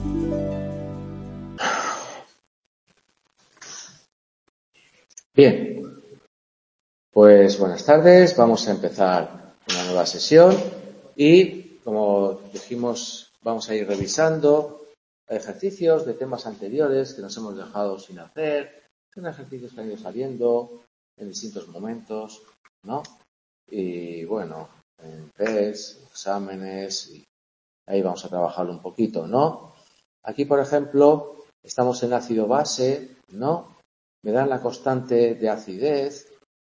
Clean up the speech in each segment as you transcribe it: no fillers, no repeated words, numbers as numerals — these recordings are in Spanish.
Bien, pues buenas tardes, vamos a empezar una nueva sesión y, como dijimos, vamos a ir revisando ejercicios de temas anteriores que nos hemos dejado sin hacer, son ejercicios que han ido saliendo en distintos momentos, ¿no? Y bueno, en test, exámenes, y ahí vamos a trabajarlo un poquito, ¿no? Aquí, por ejemplo, estamos en ácido base, ¿no? Me dan la constante de acidez,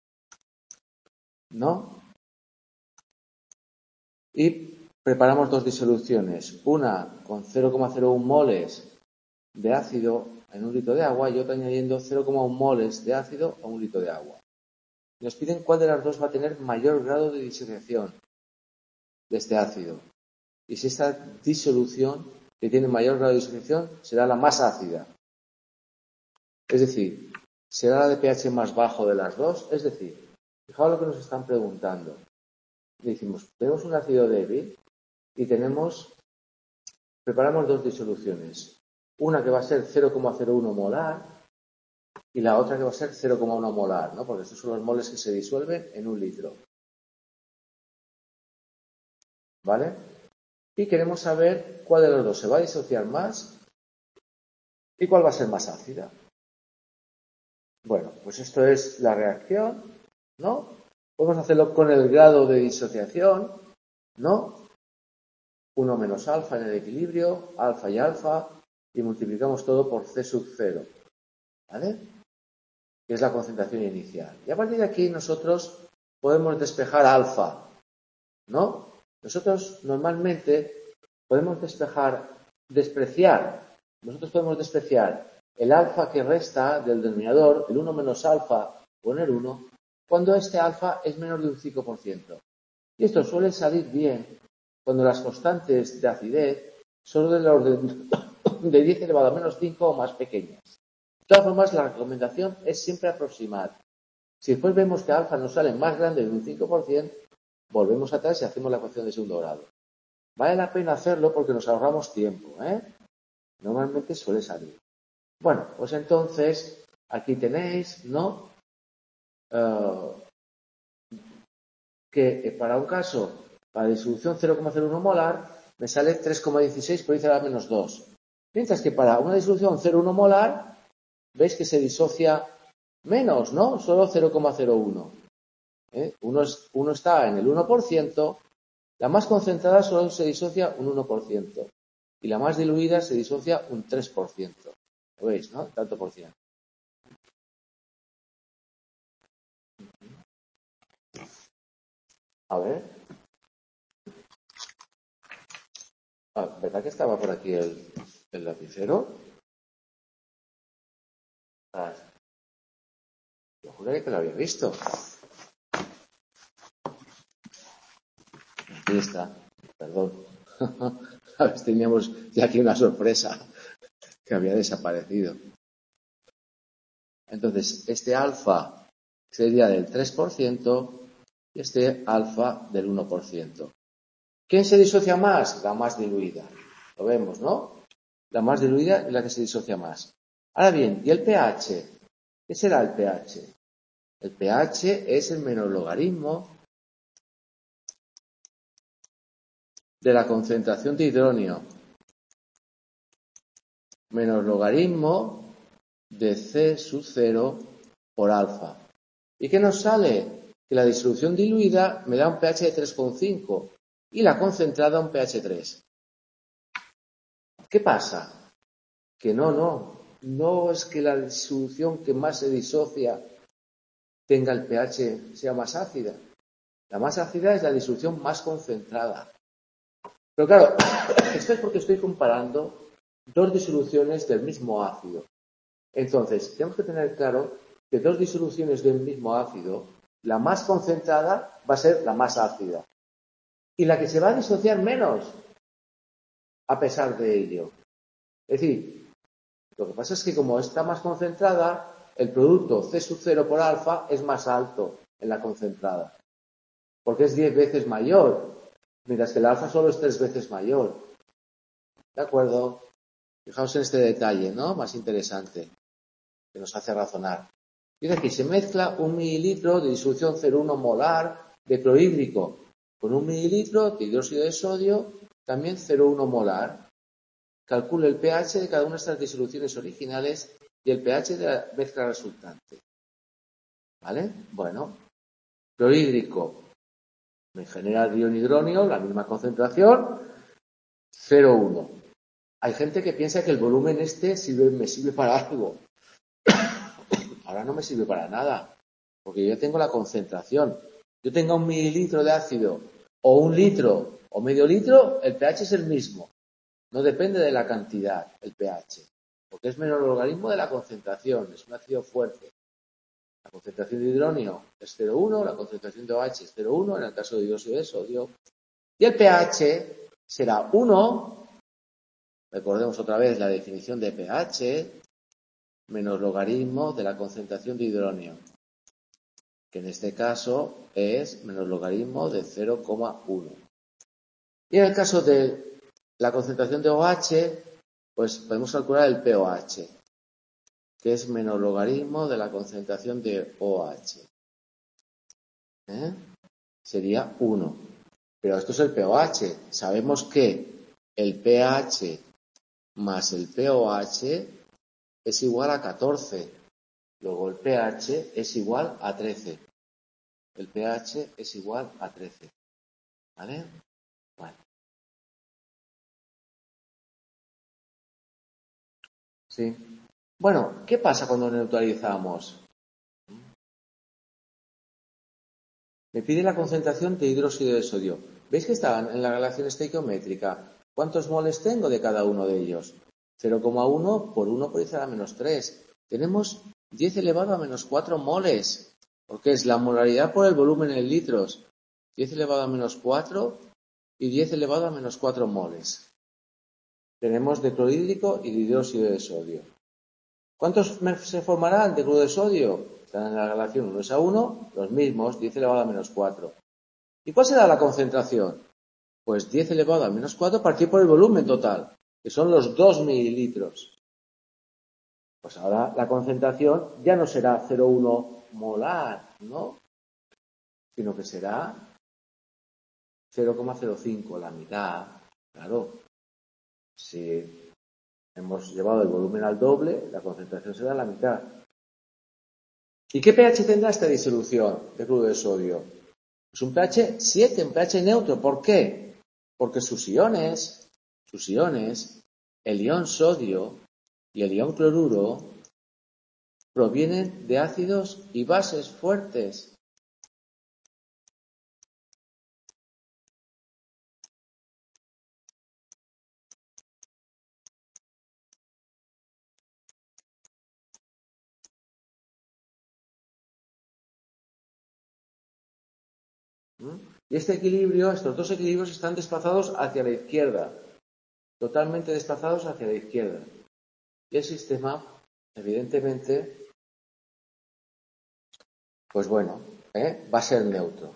¿no? Y preparamos dos disoluciones, una con 0,01 moles de ácido en un litro de agua y otra añadiendo 0,1 moles de ácido a un litro de agua. Nos piden cuál de las dos va a tener mayor grado de disociación de este ácido. Y si esta disolución que tiene mayor grado de disociación será la más ácida. Es decir, será la de pH más bajo de las dos. Es decir, fijaos lo que nos están preguntando. Decimos, tenemos un ácido débil y preparamos dos disoluciones. Una que va a ser 0,01 molar y la otra que va a ser 0,1 molar, ¿no? Porque estos son los moles que se disuelven en un litro. ¿Vale? Y queremos saber cuál de los dos se va a disociar más y cuál va a ser más ácida. Bueno, pues esto es la reacción, ¿no? Podemos hacerlo con el grado de disociación, ¿no? 1 menos alfa en el equilibrio, alfa y multiplicamos todo por C sub 0, ¿vale? Que es la concentración inicial. Y a partir de aquí nosotros podemos despejar alfa, ¿no? Nosotros normalmente podemos despreciar el alfa que resta del denominador, el 1 menos alfa, poner 1, cuando este alfa es menor de un 5%. Y esto suele salir bien cuando las constantes de acidez son del orden de 10 elevado a menos 5 o más pequeñas. De todas formas, la recomendación es siempre aproximar. Si después vemos que alfa nos sale más grande de un 5%, volvemos atrás y hacemos la ecuación de segundo grado. Vale la pena hacerlo porque nos ahorramos tiempo, ¿eh? Normalmente suele salir. Bueno, pues entonces, aquí tenéis, ¿no? Que para un caso, para disolución 0,01 molar, me sale 3,16 por 10 a la menos 2. Mientras que para una disolución 0,1 molar, veis que se disocia menos, ¿no? Solo 0,01. Uno está en el 1%, la más concentrada solo se disocia un 1%. Y la más diluida se disocia un 3%. ¿Lo veis, no? Tanto por ciento. A ver. ¿Verdad que estaba por aquí el lapicero? Yo juraría que lo había visto. Aquí está. Perdón. A ver, teníamos ya aquí una sorpresa que había desaparecido. Entonces, este alfa sería del 3% y este alfa del 1%. ¿Quién se disocia más? La más diluida. Lo vemos, ¿no? La más diluida es la que se disocia más. Ahora bien, ¿y el pH? ¿Qué será el pH? El pH es el menor logaritmo de la concentración de hidróneo menos logaritmo de C sub 0 por alfa. ¿Y qué nos sale? Que la disolución diluida me da un pH de 3,5 y la concentrada un pH 3. ¿Qué pasa? Que no es que la disolución que más se disocia tenga el pH sea más ácida. La más ácida es la disolución más concentrada. Pero claro, esto es porque estoy comparando dos disoluciones del mismo ácido. Entonces, tenemos que tener claro que dos disoluciones del mismo ácido, la más concentrada va a ser la más ácida. Y la que se va a disociar menos, a pesar de ello. Es decir, lo que pasa es que como está más concentrada, el producto C sub 0 por alfa es más alto en la concentrada. Porque es 10 veces mayor, mientras que el alfa solo es 3 veces mayor. ¿De acuerdo? Fijaos en este detalle, ¿no? Más interesante, que nos hace razonar. Dice aquí, se mezcla 1 mililitro de disolución 0,1 molar de clorhídrico con 1 mililitro de hidróxido de sodio, también 0,1 molar. Calcule el pH de cada una de estas disoluciones originales y el pH de la mezcla resultante. ¿Vale? Bueno, clorhídrico me genera dionhidronio, la misma concentración, 0,1. Hay gente que piensa que el volumen me sirve para algo. Ahora no me sirve para nada, porque yo tengo la concentración. Yo tenga 1 mililitro de ácido, o 1 litro, o medio litro, el pH es el mismo. No depende de la cantidad, el pH, porque es menor logaritmo de la concentración, es un ácido fuerte. La concentración de hidrógeno es 0,1, la concentración de OH es 0,1 en el caso de dióxido de sodio. Y el pH será 1, recordemos otra vez la definición de pH, menos logaritmo de la concentración de hidrógeno, que en este caso es menos logaritmo de 0,1. Y en el caso de la concentración de OH, pues podemos calcular el pOH, que es menos logaritmo de la concentración de OH. Sería 1. Pero esto es el pOH. Sabemos que el pH más el pOH es igual a 14. Luego el pH es igual a 13. El pH es igual a 13. ¿Vale? Bueno. Sí. Bueno, ¿qué pasa cuando neutralizamos? Me pide la concentración de hidróxido de sodio. ¿Veis que estaban en la relación estequiométrica? ¿Cuántos moles tengo de cada uno de ellos? 0,1 por 1 por 10 a la menos 3. Tenemos 10 elevado a menos 4 moles, porque es la molaridad por el volumen en litros. 10 elevado a menos 4 y 10 elevado a menos 4 moles. Tenemos de clorhídrico y de hidróxido de sodio. ¿Cuántos se formarán de cloruro de sodio? Están en la relación 1 es a 1, los mismos, 10 elevado a menos 4. ¿Y cuál será la concentración? Pues 10 elevado a menos 4 partido por el volumen total, que son los 2 mililitros. Pues ahora la concentración ya no será 0,1 molar, ¿no? Sino que será 0,05, la mitad. Claro, si hemos llevado el volumen al doble, la concentración será la mitad. ¿Y qué pH tendrá esta disolución de cloruro de sodio? Pues un pH 7, un pH neutro. ¿Por qué? Porque sus iones, el ion sodio y el ion cloruro, provienen de ácidos y bases fuertes. Y este equilibrio, estos dos equilibrios están desplazados hacia la izquierda, totalmente desplazados hacia la izquierda. Y el sistema, evidentemente, pues bueno, va a ser neutro.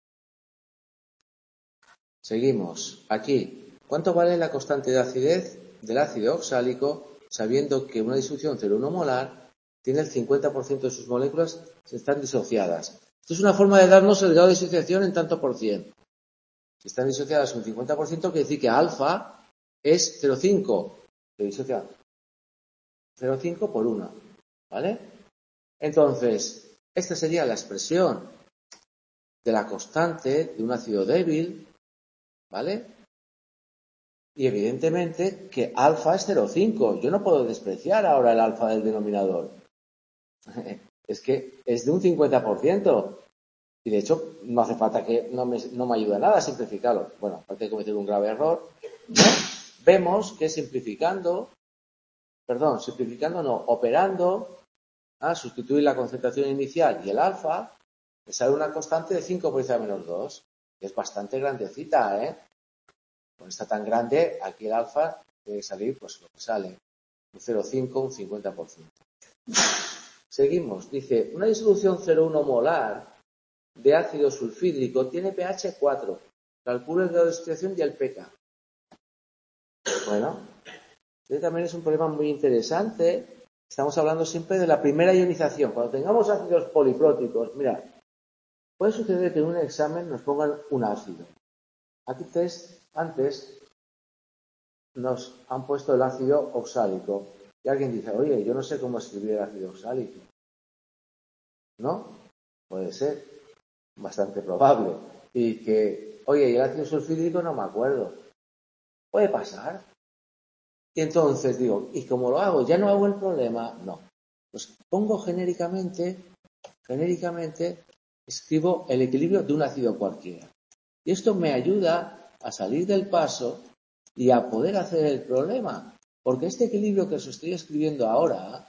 Seguimos. Aquí, ¿cuánto vale la constante de acidez del ácido oxálico, sabiendo que una disolución 0,1 molar tiene el 50% de sus moléculas que están disociadas? Esto es una forma de darnos el grado de disociación en tanto por cien. Si están disociadas un 50%, quiere decir que alfa es 0,5. Se disocia 0,5 por 1. ¿Vale? Entonces, esta sería la expresión de la constante de un ácido débil, ¿vale? Y evidentemente que alfa es 0,5. Yo no puedo despreciar ahora el alfa del denominador. Es que es de un 50%. Y de hecho, no hace falta que no me ayuda nada a simplificarlo. Bueno, aparte de cometer un grave error, ¿no? Vemos que operando, sustituir la concentración inicial y el alfa, me sale una constante de 5 por 10 a la menos 2, que es bastante grandecita, ¿eh? Con esta tan grande, aquí el alfa debe salir, pues lo que sale, un 0,5, un 50%. Seguimos, dice, una disolución 0,1 molar de ácido sulfídrico tiene pH 4. Calcula el grado de disociación y el pK. Bueno, Este también es un problema muy interesante. Estamos hablando siempre de la primera ionización. Cuando tengamos ácidos polipróticos, mira, puede suceder que en un examen nos pongan un ácido. Aquí antes nos han puesto el ácido oxálico. Y alguien dice, oye, yo no sé cómo escribir el ácido oxálico. ¿No? Puede ser. Bastante probable. Y que, oye, y el ácido sulfídrico no me acuerdo. Puede pasar. Y entonces digo, ¿y cómo lo hago? ¿Ya no hago el problema? No. Pues pongo genéricamente, escribo el equilibrio de un ácido cualquiera. Y esto me ayuda a salir del paso y a poder hacer el problema. Porque este equilibrio que os estoy escribiendo ahora,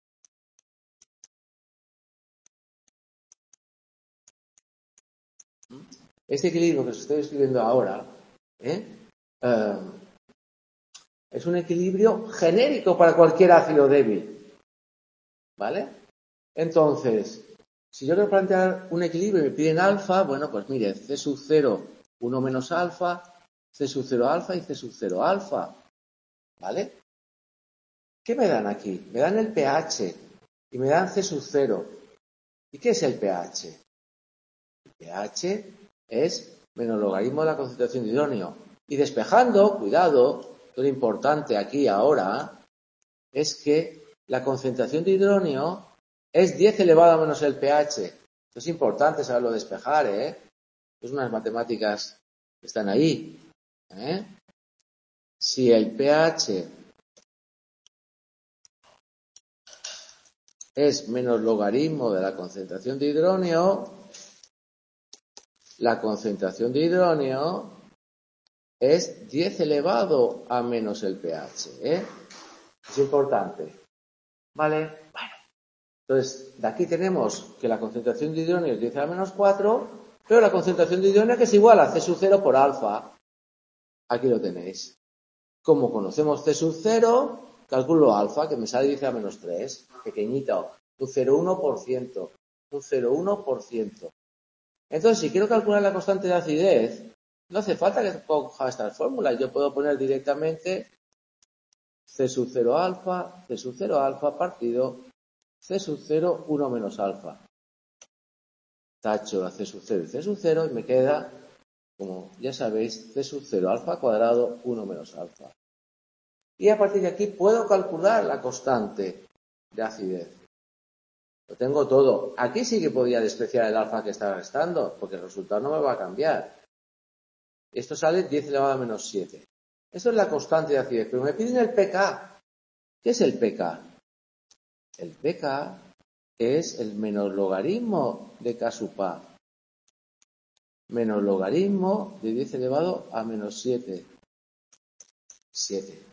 es un equilibrio genérico para cualquier ácido débil. ¿Vale? Entonces, si yo quiero plantear un equilibrio y me piden alfa, bueno, pues mire, C sub 0, 1 menos alfa, C sub 0 alfa y C sub 0 alfa. ¿Vale? ¿Qué me dan aquí? Me dan el pH y me dan C sub 0. ¿Y qué es el pH? El pH es menos logaritmo de la concentración de hidrógeno. Y despejando, cuidado, lo importante aquí ahora es que la concentración de hidrógeno es 10 elevado a menos el pH. Esto es importante saberlo despejar, ¿eh? Es unas matemáticas que están ahí, ¿eh? Si el pH es menos logaritmo de la concentración de hidrógeno, la concentración de hidrógeno es 10 elevado a menos el pH, ¿eh? Es importante. ¿Vale? Bueno. Entonces, de aquí tenemos que la concentración de hidrógeno es 10 a la menos 4, pero la concentración de hidrógeno que es igual a C sub 0 por alfa. Aquí lo tenéis. Como conocemos C sub 0, calculo alfa, que me sale 10 a la menos 3, pequeñito, un 0,1%, un 0,1%. Entonces, si quiero calcular la constante de acidez, no hace falta que coja estas fórmulas. Yo puedo poner directamente C sub 0 alfa partido C sub 0, 1 menos alfa. Tacho la C sub 0 y C sub 0 y me queda, como ya sabéis, C sub 0 alfa cuadrado 1 menos alfa. Y a partir de aquí puedo calcular la constante de acidez. Lo tengo todo. Aquí sí que podría despreciar el alfa que está restando, porque el resultado no me va a cambiar. Esto sale 10 elevado a menos 7. Esto es la constante de acidez. Pero me piden el pK. ¿Qué es el pK? El pK es el menos logaritmo de K sub A. Menos logaritmo de 10 elevado a menos 7. 7.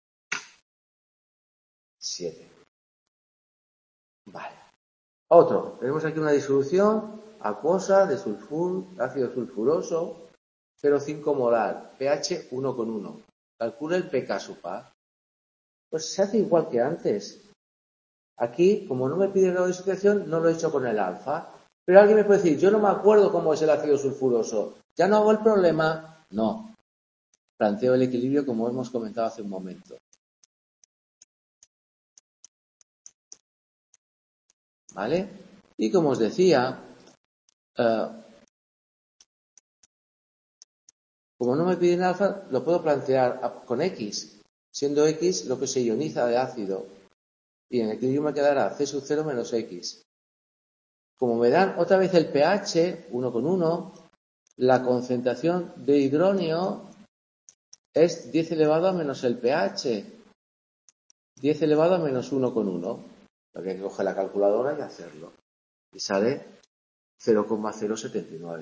Vale. Otro. Tenemos aquí una disolución acuosa de ácido sulfuroso, 0,5 molar, pH 1,1. Calcula el pK sub A. Pues se hace igual que antes. Aquí, como no me pide grado de disociación, no lo he hecho con el alfa. Pero alguien me puede decir, yo no me acuerdo cómo es el ácido sulfuroso. ¿Ya no hago el problema? No. Planteo el equilibrio como hemos comentado hace un momento. ¿Vale? Y como os decía, como no me piden alfa, lo puedo plantear con X, siendo X lo que se ioniza de ácido. Y en el equilibrio me quedará C sub 0 menos X. Como me dan otra vez el pH, 1,1, la concentración de hidrógeno es 10 elevado a menos el pH. 10 elevado a menos 1,1. Habría que coger la calculadora y hacerlo. Y sale 0,079.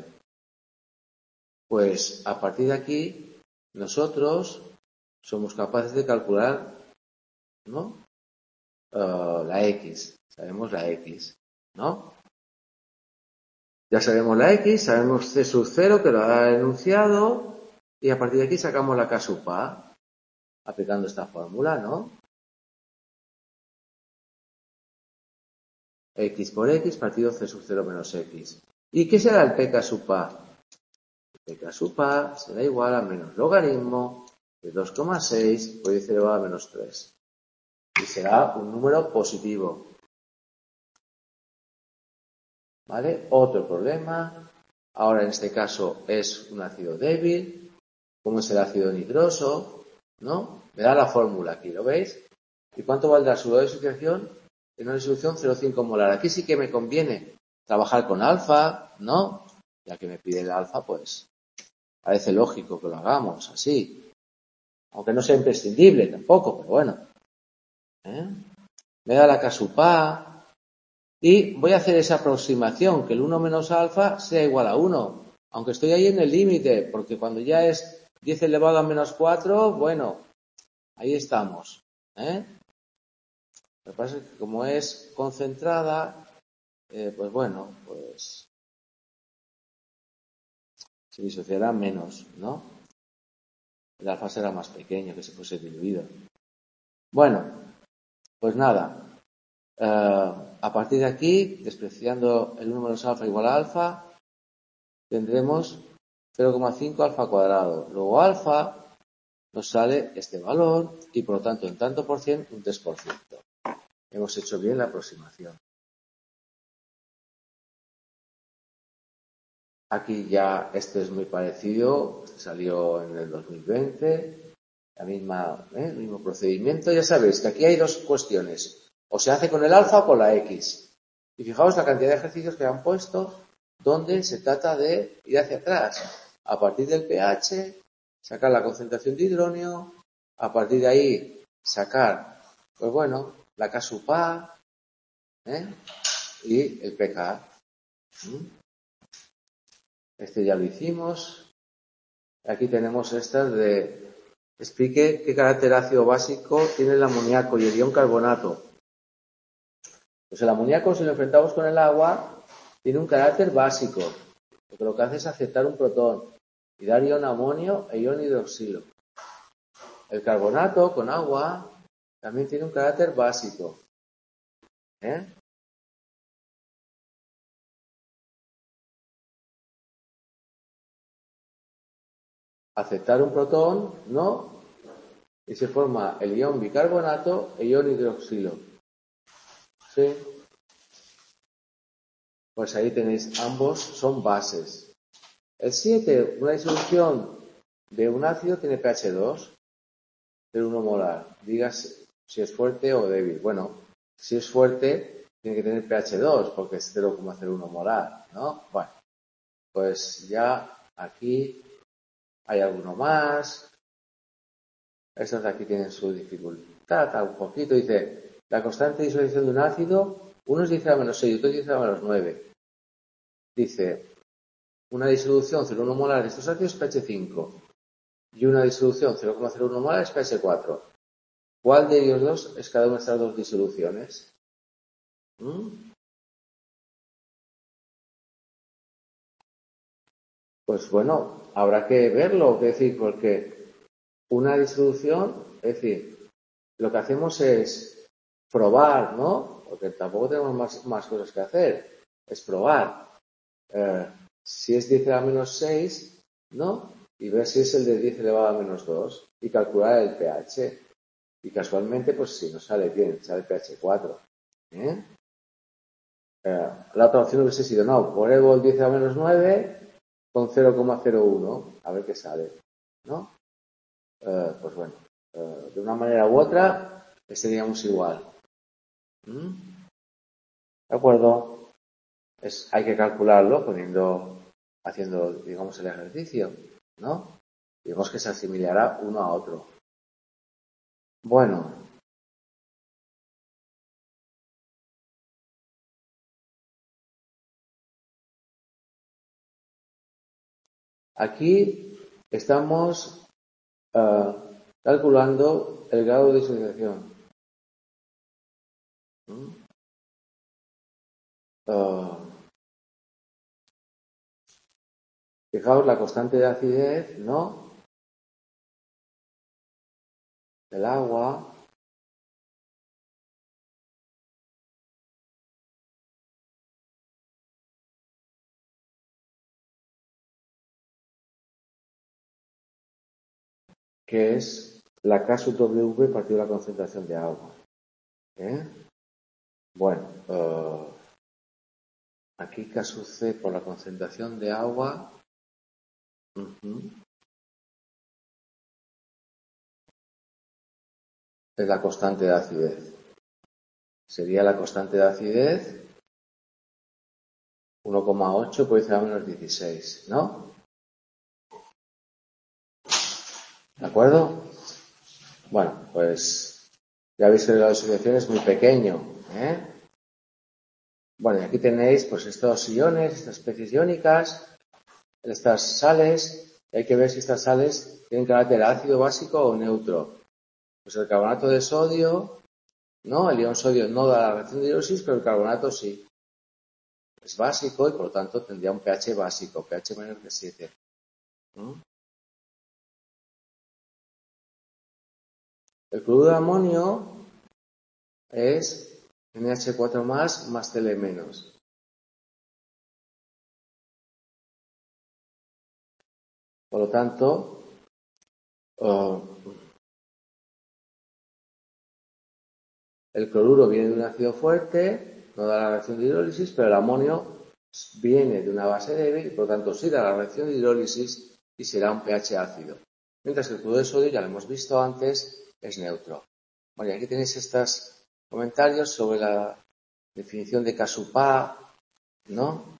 Pues a partir de aquí, nosotros somos capaces de calcular, ¿no? La X. Sabemos la X, ¿no? Ya sabemos la X, sabemos C sub 0 que lo ha enunciado y a partir de aquí sacamos la K sub A aplicando esta fórmula, ¿no? X por X partido C sub 0 menos X. ¿Y qué será el pK sub A? El pK sub A será igual a menos logaritmo de 2,6 por 10 elevado a menos 3. Y será un número positivo. ¿Vale? Otro problema. Ahora en este caso es un ácido débil. ¿Cómo es el ácido nitroso? ¿No? Me da la fórmula aquí, ¿lo veis? ¿Y cuánto valdrá su grado de disociación? En una disolución 0,5 molar. Aquí sí que me conviene trabajar con alfa, ¿no? Ya que me pide el alfa, pues parece lógico que lo hagamos así. Aunque no sea imprescindible tampoco, pero bueno. Me da la K-A. Y voy a hacer esa aproximación, que el 1 menos alfa sea igual a 1. Aunque estoy ahí en el límite, porque cuando ya es 10 elevado a menos 4, bueno, ahí estamos. Lo que pasa es que como es concentrada, pues bueno, pues se disociará menos, ¿no? El alfa será más pequeño que si fuese diluido. Bueno, pues nada. A partir de aquí, despreciando el 1 menos alfa igual a alfa, tendremos 0,5 alfa cuadrado. Luego alfa nos sale este valor y por lo tanto en tanto por cien un 3%. Hemos hecho bien la aproximación. Aquí ya este es muy parecido, este salió en el 2020, el mismo procedimiento. Ya sabéis que aquí hay dos cuestiones, o se hace con el alfa o con la X. Y fijaos la cantidad de ejercicios que han puesto donde se trata de ir hacia atrás. A partir del pH, sacar la concentración de hidróneo, a partir de ahí sacar, pues bueno, la K sub A, y el pK. Este ya lo hicimos. Aquí tenemos estas de explique qué carácter ácido básico tiene el amoníaco y el ion carbonato. Pues el amoníaco, si lo enfrentamos con el agua, tiene un carácter básico, porque lo que hace es aceptar un protón y dar ion amonio e ion hidroxilo. El carbonato con agua también tiene un carácter básico. Aceptar un protón, ¿no? Y se forma el ion bicarbonato e ion hidroxilo. ¿Sí? Pues ahí tenéis, ambos son bases. El 7, una disolución de un ácido tiene pH 2, de 1 molar. Digas si es fuerte o débil. Bueno, si es fuerte, tiene que tener pH 2, porque es 0,01 molar, ¿no? Bueno, pues ya aquí hay alguno más. Estos de aquí tienen su dificultad, un poquito. Dice, la constante de disolución de un ácido, uno es 10 a la menos 6 y otro es 10 a la menos 9. Dice, una disolución 0,1 molar de estos ácidos es pH 5 y una disolución 0,01 molar es pH 4. ¿Cuál de ellos dos es cada una de estas dos disoluciones? Pues bueno, habrá que verlo, es decir, porque una disolución, es decir, lo que hacemos es probar, ¿no? Porque tampoco tenemos más cosas que hacer, es probar. Si es 10 a la menos 6, ¿no? Y ver si es el de 10 elevado a menos 2 y calcular el pH. Y casualmente, pues sí, nos sale bien, sale pH 4. La otra opción hubiese sido, no, pruebo el 10 a menos 9 con 0,01, a ver qué sale, ¿no? Pues bueno, de una manera u otra, estaríamos igual. ¿De acuerdo? Hay que calcularlo haciendo, digamos, el ejercicio, ¿no? Digamos que se asimilará uno a otro. Bueno. Aquí estamos calculando el grado de disociación. Fijaos la constante de acidez, ¿no? Del agua. que es la K sub W partido la concentración de agua. Bueno, aquí K sub C por la concentración de agua. Es la constante de acidez. Sería la constante de acidez 1,8 por 10 a menos 16, ¿no? ¿De acuerdo? Bueno, pues ya veis que la disociación es muy pequeño, Bueno, y aquí tenéis pues estos iones, estas especies iónicas, estas sales, y hay que ver si estas sales tienen carácter ácido, básico o neutro. Pues el carbonato de sodio, ¿no? El ion sodio no da la reacción de hidrólisis, pero el carbonato sí. Es básico y por lo tanto tendría un pH básico, pH menor que 7. El cloruro de amonio es NH4 más Cl menos. Por lo tanto, el cloruro viene de un ácido fuerte, no da la reacción de hidrólisis, pero el amonio viene de una base débil y por lo tanto sí da la reacción de hidrólisis y será un pH ácido. Mientras que el cloruro de sodio, ya lo hemos visto antes, es neutro. Bueno, y aquí tenéis estos comentarios sobre la definición de K sub A, ¿no?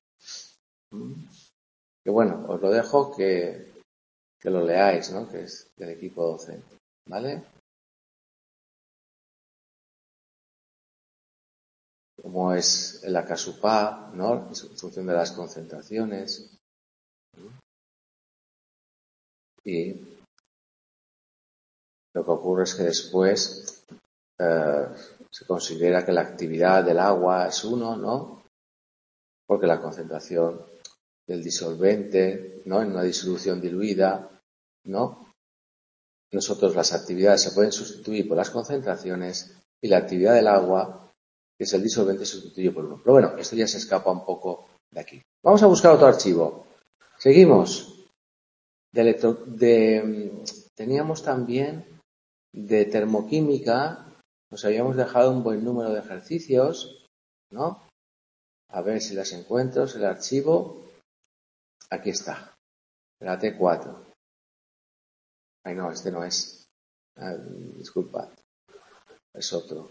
Que bueno, os lo dejo que lo leáis, ¿no? Que es del equipo docente, ¿vale? Como es la K sub A, ¿no? En función de las concentraciones. Y lo que ocurre es que después se considera que la actividad del agua es 1, ¿no? Porque la concentración del disolvente, ¿no? En una disolución diluida, ¿no? Nosotros las actividades se pueden sustituir por las concentraciones y la actividad del agua, que es el disolvente, se sustituye por 1. Pero bueno, esto ya se escapa un poco de aquí. Vamos a buscar otro archivo. Seguimos. Teníamos también de termoquímica, nos habíamos dejado un buen número de ejercicios, ¿no? A ver si las encuentro, el archivo. Aquí está, el AT4. Ay, no, este no es. Disculpad, es otro.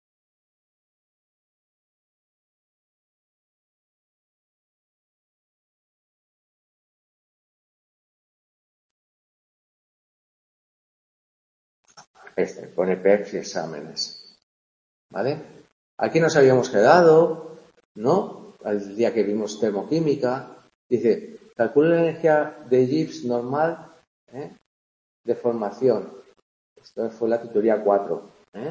Este, pone PEPs y exámenes. ¿Vale? Aquí nos habíamos quedado, ¿no? Al día que vimos termoquímica. Dice, calcula la energía de Gibbs normal de formación. Esto fue la tutoría 4.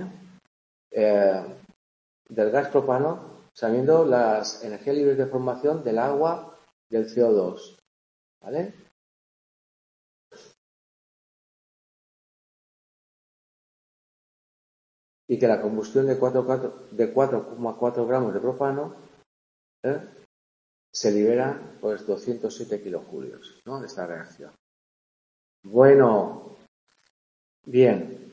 Del gas propano, sabiendo las energías libres de formación del agua del CO2. ¿Vale? Y que la combustión de 4,4 gramos de propano se libera pues 207 kilojulios, ¿no? De esta reacción. Bueno, bien.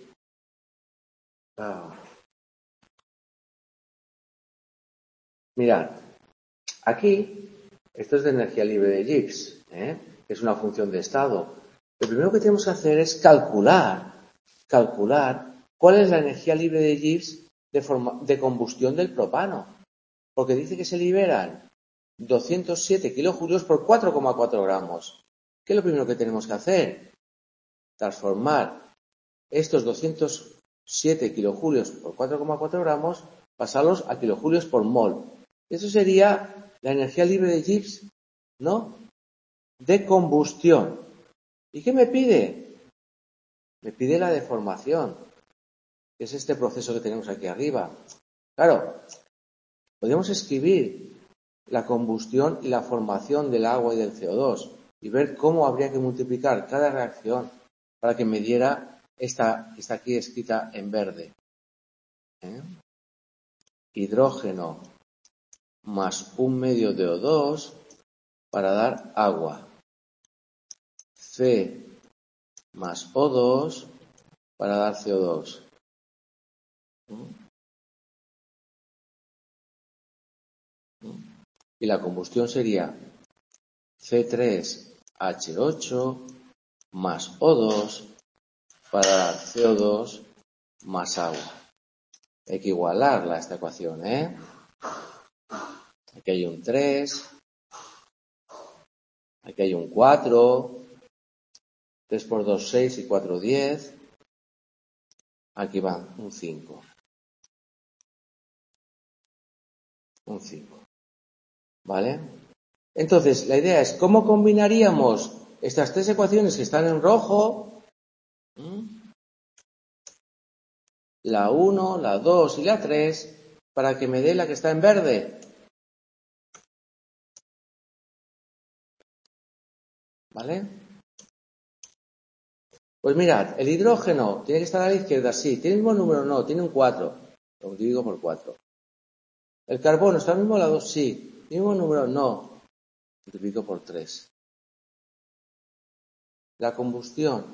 Mirad, aquí, esto es de energía libre de Gibbs, que es una función de estado. Lo primero que tenemos que hacer es calcular cuál es la energía libre de Gibbs de combustión del propano. Porque dice que se liberan 207 kilojulios por 4,4 gramos. ¿Qué es lo primero que tenemos que hacer? Transformar estos 207 kilojulios por 4,4 gramos, pasarlos a kilojulios por mol. Eso sería la energía libre de Gibbs, ¿no? De combustión. ¿Y qué me pide? Me pide la deformación, que es este proceso que tenemos aquí arriba. Claro, podemos escribir la combustión y la formación del agua y del CO2 y ver cómo habría que multiplicar cada reacción para que me diera esta que está aquí escrita en verde. Hidrógeno más 1/2 de O2 para dar agua. C más O2 para dar CO2. Y la combustión sería C3H8 más O2 para dar CO2 más agua. Hay que igualarla esta ecuación, ¿eh? Aquí hay un 3, aquí hay un 4, 3 por 2, 6 y 4, 10. Aquí va un 5. Un 5. ¿Vale? Entonces, la idea es, ¿cómo combinaríamos estas tres ecuaciones que están en rojo? La 1, la 2 y la 3, para que me dé la que está en verde. ¿Vale? Pues mirad, el hidrógeno tiene que estar a la izquierda, sí. ¿Tiene el mismo número? No, tiene un 4. Lo divido por 4. ¿El carbono está al mismo lado? Sí. ¿Tiene el mismo número? No. Lo divido por 3. La combustión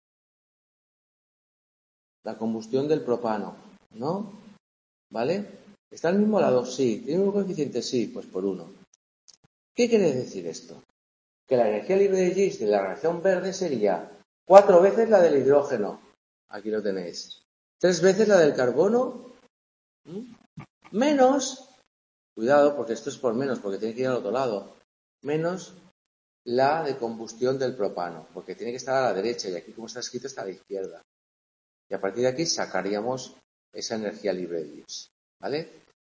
del propano, ¿no? ¿Vale? ¿Está al mismo lado? Sí. ¿Tiene un coeficiente? Sí, pues por 1. ¿Qué quiere decir esto? Que la energía libre de Gibbs de la reacción verde sería 4 veces la del hidrógeno. Aquí lo tenéis. 3 veces la del carbono. Menos, cuidado porque esto es por menos, porque tiene que ir al otro lado. Menos la de combustión del propano, porque tiene que estar a la derecha y aquí como está escrito está a la izquierda. Y a partir de aquí sacaríamos esa energía libre de Gibbs. ¿Vale?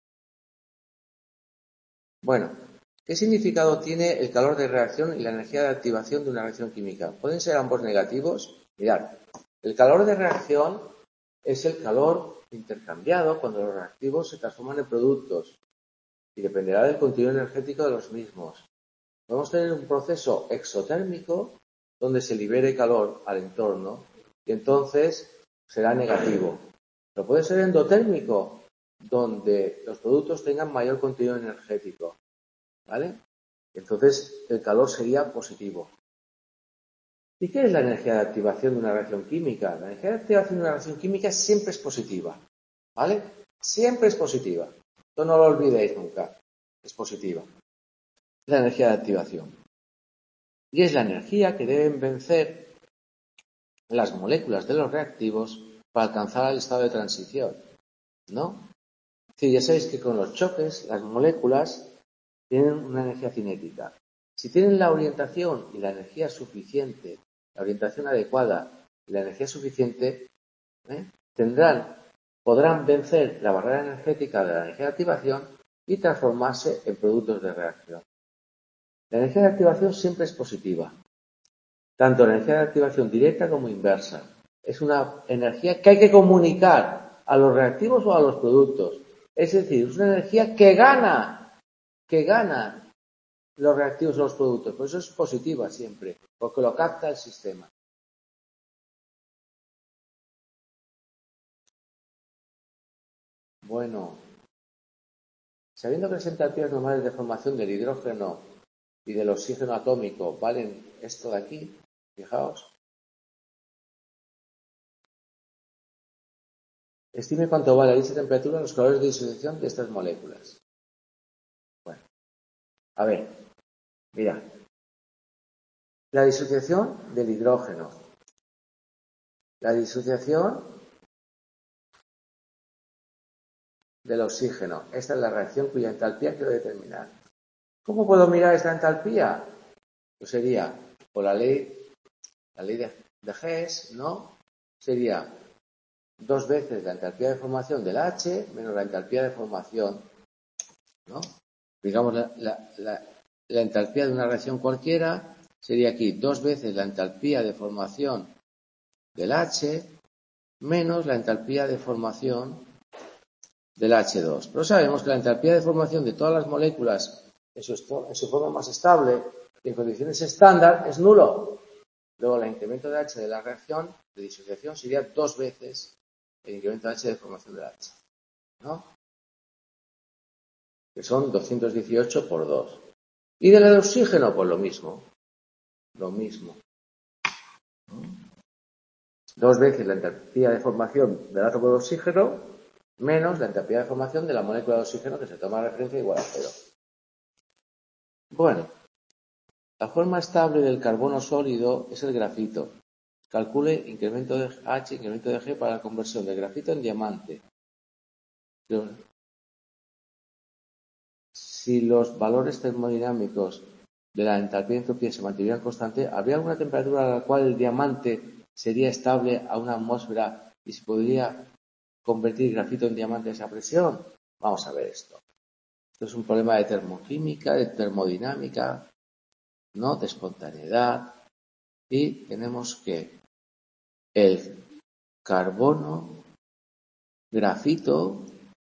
Bueno, ¿qué significado tiene el calor de reacción y la energía de activación de una reacción química? ¿Pueden ser ambos negativos? Mirad, el calor de reacción es el calor intercambiado cuando los reactivos se transforman en productos y dependerá del contenido energético de los mismos. Podemos tener un proceso exotérmico donde se libere calor al entorno y entonces será negativo. Pero puede ser endotérmico, donde los productos tengan mayor contenido energético. ¿Vale? Entonces el calor sería positivo. ¿Y qué es la energía de activación de una reacción química? La energía de activación de una reacción química siempre es positiva. ¿Vale? Siempre es positiva. Esto no lo olvidéis nunca. Es positiva. La energía de activación. Y es la energía que deben vencer las moléculas de los reactivos para alcanzar el estado de transición. ¿No? Es decir, ya sabéis que con los choques las moléculas tienen una energía cinética. Si tienen la orientación y la energía suficiente, la orientación adecuada y la energía suficiente, podrán vencer la barrera energética de la energía de activación y transformarse en productos de reacción. La energía de activación siempre es positiva, tanto la energía de activación directa como inversa. Es una energía que hay que comunicar a los reactivos o a los productos. Es decir, es una energía que gana los reactivos o los productos. Por eso es positiva siempre, porque lo capta el sistema. Bueno, sabiendo que las entalpías normales de formación del hidrógeno y del oxígeno atómico valen esto de aquí, fijaos. Estime cuánto vale a dicha temperatura los calores de disociación de estas moléculas. Bueno, a ver, mira. La disociación del hidrógeno. La disociación del oxígeno. Esta es la reacción cuya entalpía quiero determinar. ¿Cómo puedo mirar esta entalpía? Pues sería por la ley de Hess, ¿no? Sería 2 veces la entalpía de formación del H menos la entalpía de formación, ¿no? Digamos, la entalpía de una reacción cualquiera sería aquí 2 veces la entalpía de formación del H menos la entalpía de formación del H2. Pero sabemos que la entalpía de formación de todas las moléculas en su forma más estable y en condiciones estándar es nulo. Luego el incremento de H de la reacción de disociación sería 2 veces el incremento de H de formación del H, ¿no? Que son 218 por 2. Y del oxígeno, pues lo mismo. Lo mismo. 2 veces la entropía de formación del átomo de oxígeno menos la entropía de formación de la molécula de oxígeno que se toma de referencia igual a 0. Bueno, la forma estable del carbono sólido es el grafito. Calcule incremento de H, incremento de G para la conversión de grafito en diamante. Si los valores termodinámicos de la entalpía y entropía se mantuvieran constantes, ¿habría alguna temperatura a la cual el diamante sería estable a una atmósfera y se podría convertir grafito en diamante a esa presión? Vamos a ver esto. Esto es un problema de termoquímica, de termodinámica, ¿no? De espontaneidad. Y tenemos que el carbono, grafito,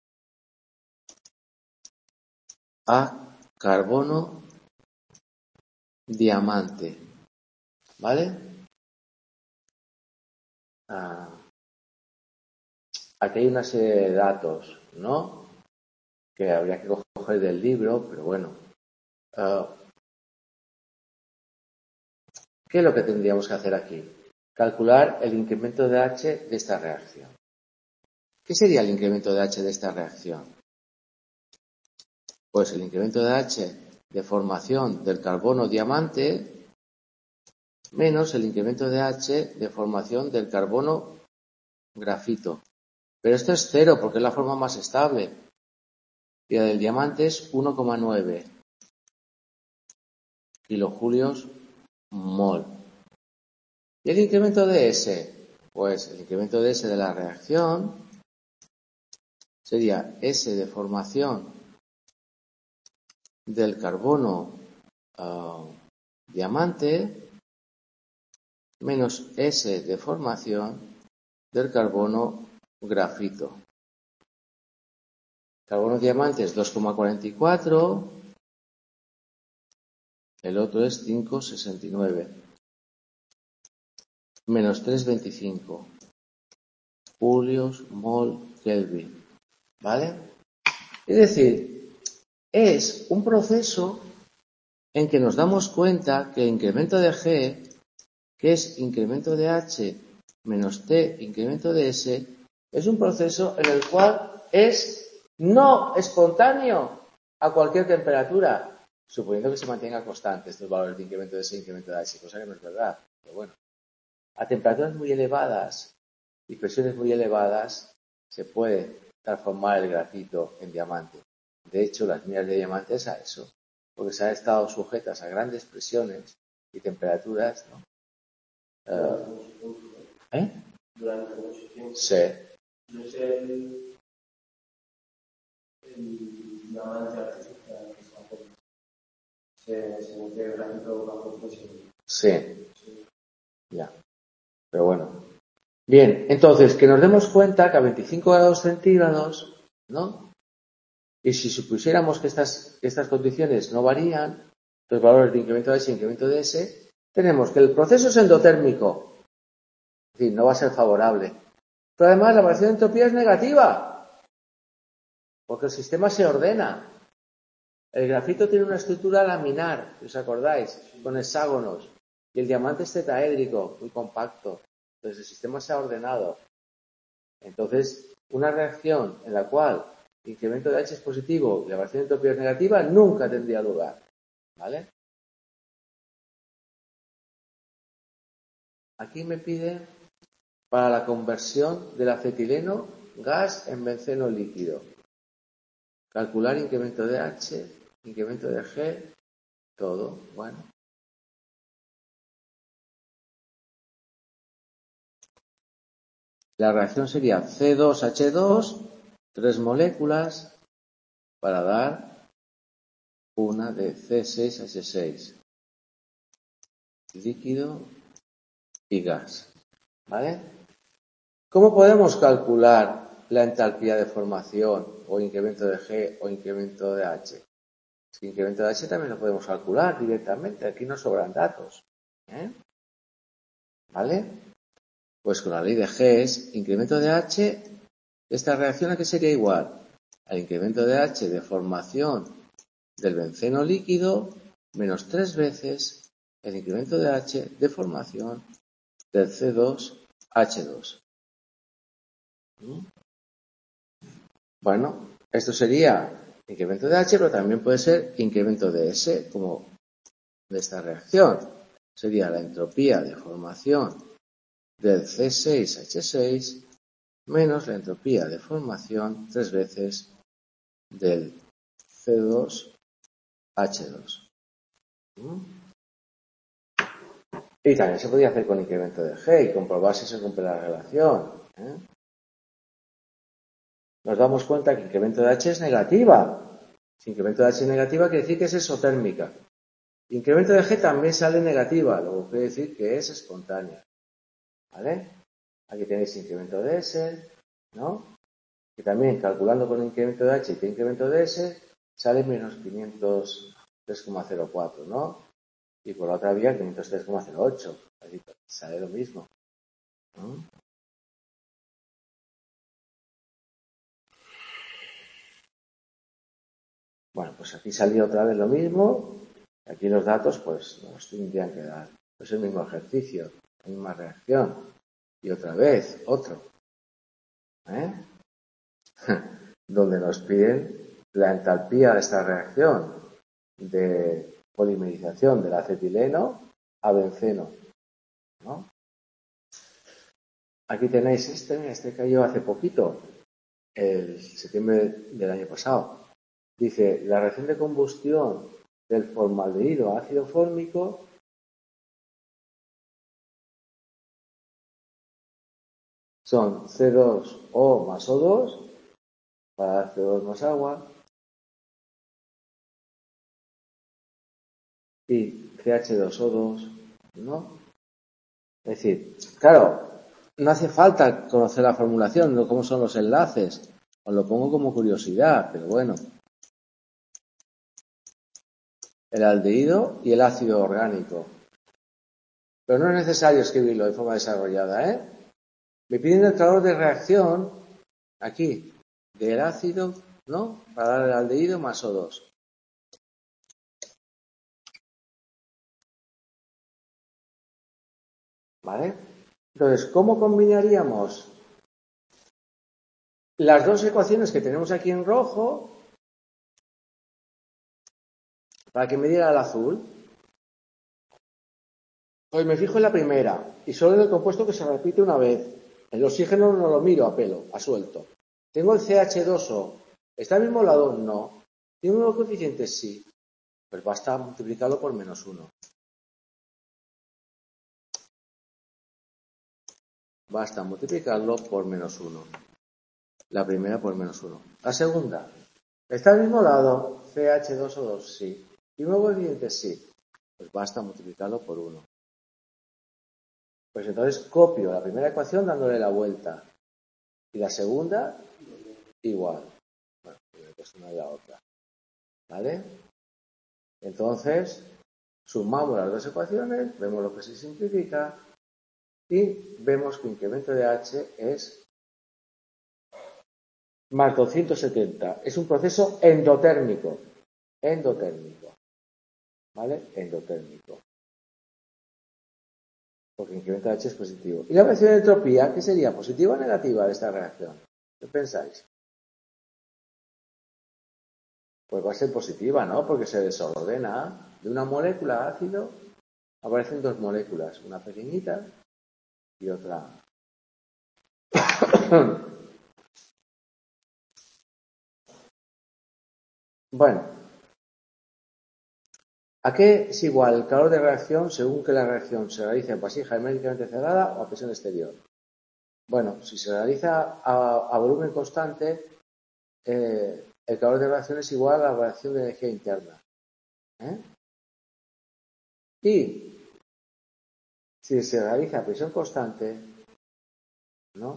a carbono, diamante. ¿Vale? Aquí hay una serie de datos, ¿no? Que habría que coger del libro, pero bueno. ¿Qué es lo que tendríamos que hacer aquí? Calcular el incremento de H de esta reacción. ¿Qué sería el incremento de H de esta reacción? Pues el incremento de H de formación del carbono diamante menos el incremento de H de formación del carbono grafito. Pero esto es 0 porque es la forma más estable. Y la del diamante es 1,9 kilojulios mol. ¿Y el incremento de S? Pues el incremento de S de la reacción sería S de formación del carbono diamante menos S de formación del carbono grafito. Carbono diamante es 2,44, el otro es 5,69, menos 3,25 julios mol Kelvin. ¿Vale? Es decir, es un proceso en que nos damos cuenta que el incremento de G, que es incremento de H menos T, incremento de S, es un proceso en el cual es no espontáneo a cualquier temperatura, suponiendo que se mantenga constante estos valores de incremento de S e incremento de H, cosa que no es verdad. Pero bueno, a temperaturas muy elevadas y presiones muy elevadas se puede transformar el grafito en diamante. De hecho, las minas de diamante es a eso, porque se han estado sujetas a grandes presiones y temperaturas, ¿no? Durante mucho tiempo. Sí. No es el diamante artificial que se mete el grafito bajo presión. Sí. Ya. Pero bueno. Bien, entonces, que nos demos cuenta que a 25 grados centígrados, ¿no? Y si supusiéramos que estas condiciones no varían, los valores de incremento de S e incremento de S, tenemos que el proceso es endotérmico, es decir, no va a ser favorable. Pero además la variación de entropía es negativa, porque el sistema se ordena. El grafito tiene una estructura laminar, si os acordáis, con hexágonos, y el diamante es tetraédrico, muy compacto. Entonces el sistema se ha ordenado. Entonces, una reacción en la cual el incremento de H es positivo y la variación de entropía es negativa nunca tendría lugar. ¿Vale? Aquí me pide para la conversión del acetileno gas en benceno líquido. Calcular incremento de H, incremento de G, todo. Bueno. La reacción sería C2H2, 3 moléculas, para dar una de C6H6. Líquido y gas. ¿Vale? ¿Cómo podemos calcular la entalpía de formación o incremento de G o incremento de H? El incremento de H también lo podemos calcular directamente. Aquí no sobran datos. ¿Vale? Pues con la ley de G es incremento de H, esta reacción ¿a qué sería igual? Al incremento de H de formación del benceno líquido menos 3 veces el incremento de H de formación del C2H6. H2. Bueno, esto sería incremento de H, pero también puede ser incremento de S, como de esta reacción. Sería la entropía de formación del C6H6 menos la entropía de formación 3 veces del C2H2. Y también se podría hacer con incremento de G y comprobar si se cumple la relación. Nos damos cuenta que incremento de H es negativa. Si incremento de H es negativa, quiere decir que es exotérmica. Incremento de G también sale negativa, luego quiere decir que es espontánea. ¿Vale? Aquí tenéis incremento de S, ¿no? Que también calculando con incremento de H y incremento de S sale menos 503,04, ¿no? Y por la otra vía 503,08. Así sale lo mismo, ¿no? Bueno, pues aquí salió otra vez lo mismo. Aquí los datos, pues, nos tendrían que dar. Es el mismo ejercicio, la misma reacción. Y otra vez, otro. Donde nos piden la entalpía de esta reacción de polimerización del acetileno a benceno, ¿no? Aquí tenéis este cayó hace poquito, el septiembre del año pasado. Dice, la reacción de combustión del formaldehído a ácido fórmico son C2O más O2 para dar CO2 más agua y CH2O2, ¿no? Es decir, claro, no hace falta conocer la formulación, no cómo son los enlaces. Os lo pongo como curiosidad, pero bueno. El aldehído y el ácido orgánico. Pero no es necesario escribirlo de forma desarrollada, ¿eh? Me piden el calor de reacción, aquí, del ácido, ¿no? Para dar el aldehído más O2. ¿Vale? Entonces, ¿cómo combinaríamos las dos ecuaciones que tenemos aquí en rojo para que me diera el azul? Pues me fijo en la primera y solo en el compuesto que se repite una vez. El oxígeno no lo miro a pelo, a suelto. Tengo el CH2O. ¿Está al mismo lado? No. ¿Tiene unos coeficientes? Sí. Pues basta multiplicarlo por menos 1. Basta multiplicarlo por menos 1. La primera por menos 1. La segunda. ¿Está al mismo lado? CH2O2, sí. ¿Y unos coeficientes? Sí. Pues basta multiplicarlo por 1. Pues entonces copio la primera ecuación dándole la vuelta. Y la segunda, igual. Bueno, pues una y la otra. ¿Vale? Entonces, sumamos las dos ecuaciones, vemos lo que se simplifica y vemos que incremento de H es más 270. Es un proceso endotérmico. Endotérmico. ¿Vale? Endotérmico. Porque incremento de H es positivo. ¿Y la variación de entropía, qué sería? ¿Positiva o negativa de esta reacción? ¿Qué pensáis? Pues va a ser positiva, ¿no? Porque se desordena. De una molécula ácido aparecen dos moléculas, una pequeñita y otra. Bueno, ¿a qué es igual el calor de reacción según que la reacción se realice en vasija herméticamente cerrada o a presión exterior? Bueno, si se realiza a volumen constante, el calor de reacción es igual a la variación de energía interna. Y si se realiza a presión constante, ¿no?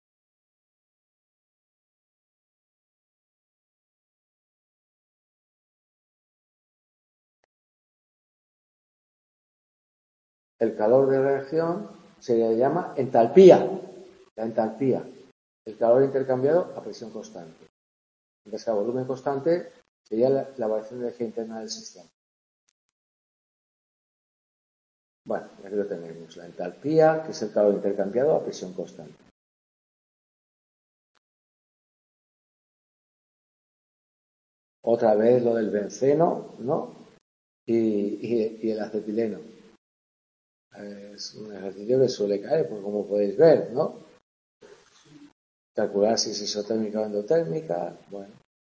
El calor de reacción se le llama entalpía. La entalpía. El calor intercambiado a presión constante. Entonces, a volumen constante sería la variación de energía interna del sistema. Bueno, aquí lo tenemos. La entalpía, que es el calor intercambiado a presión constante. Otra vez lo del benceno, ¿no? Y el acetileno. Es un ejercicio que suele caer, pues como podéis ver, ¿no? Calcular si es isotérmica o endotérmica, bueno.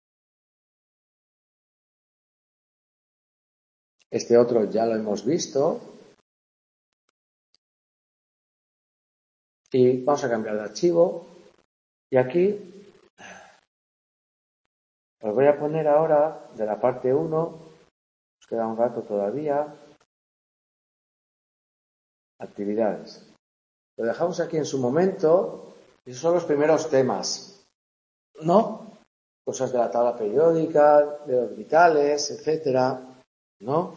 Este otro ya lo hemos visto. Y vamos a cambiar de archivo. Y aquí os voy a poner ahora de la parte 1, os queda un rato todavía, actividades. Lo dejamos aquí en su momento, y esos son los primeros temas, ¿no? Cosas de la tabla periódica, de orbitales, etcétera, ¿no?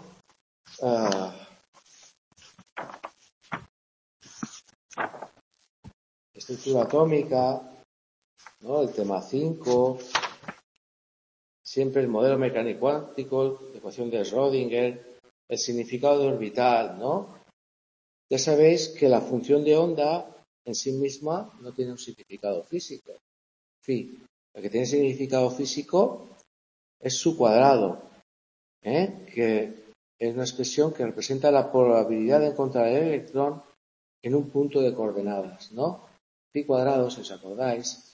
Estructura atómica, ¿no? El tema 5, siempre el modelo mecánico cuántico, la ecuación de Schrödinger, el significado de orbital, ¿no? Ya sabéis que la función de onda en sí misma no tiene un significado físico. Phi. Lo que tiene significado físico es su cuadrado, que es una expresión que representa la probabilidad de encontrar el electrón en un punto de coordenadas, ¿no? Phi cuadrado, si os acordáis.